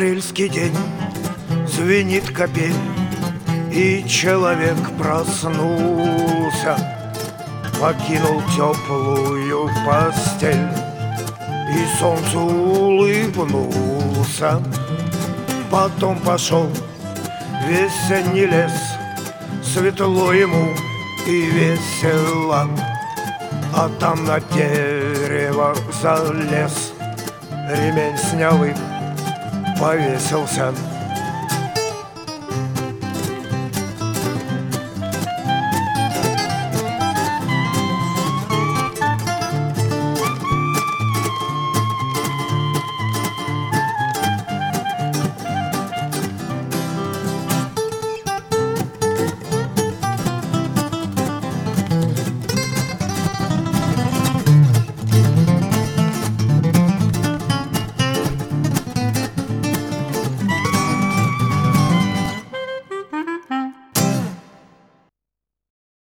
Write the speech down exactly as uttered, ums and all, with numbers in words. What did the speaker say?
апрельский день, звенит капель, и человек проснулся, покинул теплую постель и солнцу улыбнулся. Потом пошел в весенний лес, светло ему и весело, а там на дерево залез, ремень снял и повесился.